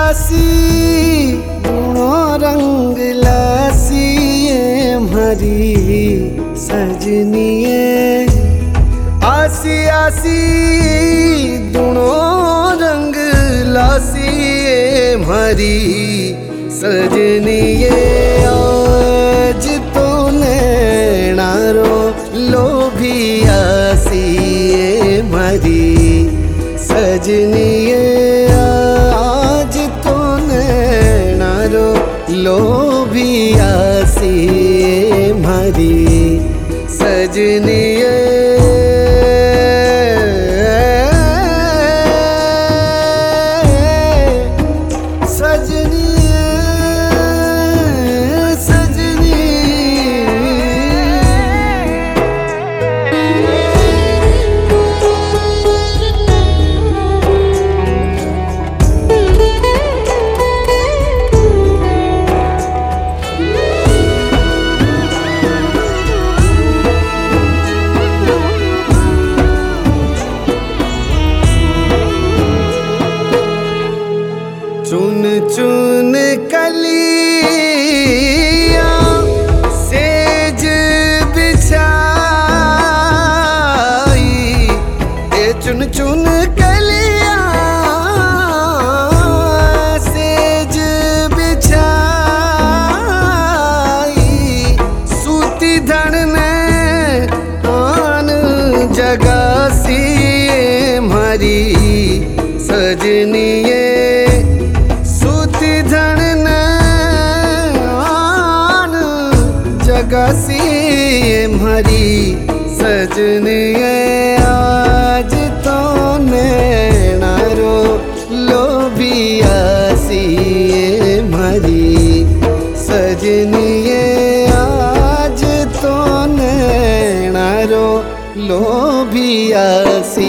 आसी गुणो रंग लासी हमारी सजनिए। आसी आसी दुनो रंग लासी हमारी सजनिए। आज तो नैनारो लोभी आसी हमारी सजनिए। आज तो नैनारो लोभी आसी हमारी सजनिए। चुन चुन कलियां सेज बिछाई। ये चुन चुन कलियां सेज बिछाई। सूती धन ने आन जगासी हमारी सजनिए। जगासी हमारी सजनिए। आज तो नैनारो लोभी आसी हमारी सजनिए। आज तो नैनारो लोभी आसी